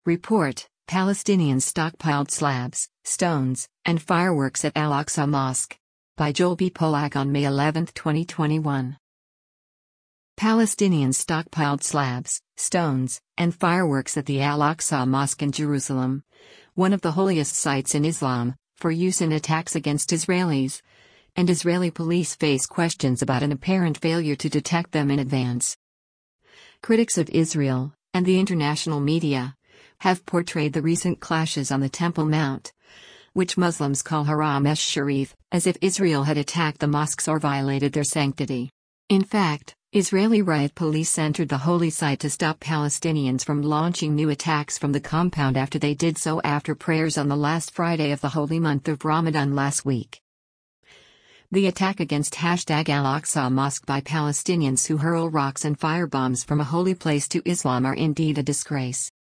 Report: Palestinians stockpiled slabs, stones, and fireworks at Al-Aqsa Mosque. By Joel B. Polak on May 11, 2021. Palestinians stockpiled slabs, stones, and fireworks at the Al-Aqsa Mosque in Jerusalem, one of the holiest sites in Islam, for use in attacks against Israelis, and Israeli police face questions about an apparent failure to detect them in advance. Critics of Israel, and the international media, have portrayed the recent clashes on the Temple Mount, which Muslims call Haram esh-Sharif, as if Israel had attacked the mosques or violated their sanctity. In fact, Israeli riot police entered the holy site to stop Palestinians from launching new attacks from the compound after they did so after prayers on the last Friday of the holy month of Ramadan last week. The attack against Al-Aqsa Mosque by Palestinians who hurl rocks and firebombs from a holy place to Islam are indeed a disgrace.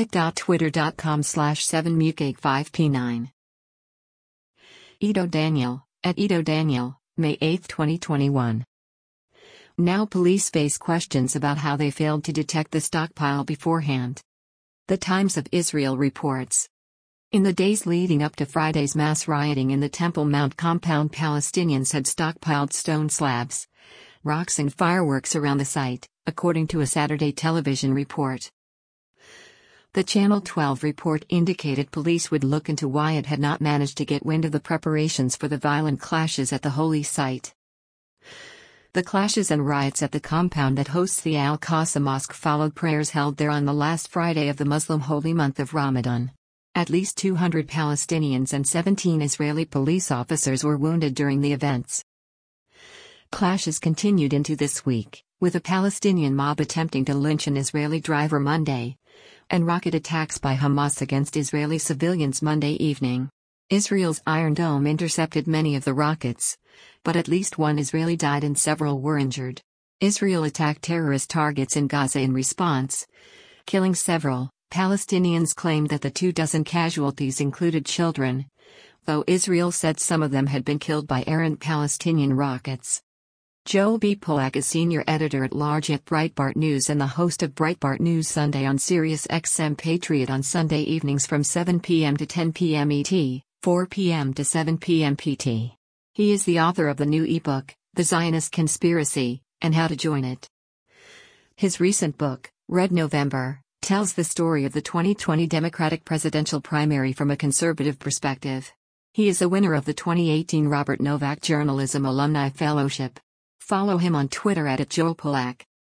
pic.twitter.com/7mukake5p9. Edo Daniel, at Edo Daniel, May 8, 2021. Now police face questions about how they failed to detect the stockpile beforehand. The Times of Israel reports. In the days leading up to Friday's mass rioting in the Temple Mount compound, Palestinians had stockpiled stone slabs, rocks and fireworks around the site, according to a Saturday television report. The Channel 12 report indicated police would look into why it had not managed to get wind of the preparations for the violent clashes at the holy site. The clashes and riots at the compound that hosts the Al-Aqsa Mosque followed prayers held there on the last Friday of the Muslim holy month of Ramadan. At least 200 Palestinians and 17 Israeli police officers were wounded during the events. Clashes continued into this week, with a Palestinian mob attempting to lynch an Israeli driver Monday, and rocket attacks by Hamas against Israeli civilians Monday evening. Israel's Iron Dome intercepted many of the rockets, but at least one Israeli died and several were injured. Israel attacked terrorist targets in Gaza in response, killing several. Palestinians claimed that the 24 casualties included children, though Israel said some of them had been killed by errant Palestinian rockets. Joel B. Polak is senior editor-at-large at Breitbart News and the host of Breitbart News Sunday on Sirius XM Patriot on Sunday evenings from 7 p.m. to 10 p.m. ET, 4 p.m. to 7 p.m. PT. He is the author of the new ebook, The Zionist Conspiracy, and How to Join It. His recent book, Red November, tells the story of the 2020 Democratic presidential primary from a conservative perspective. He is a winner of the 2018 Robert Novak Journalism Alumni Fellowship. Follow him on Twitter @JoelPolak.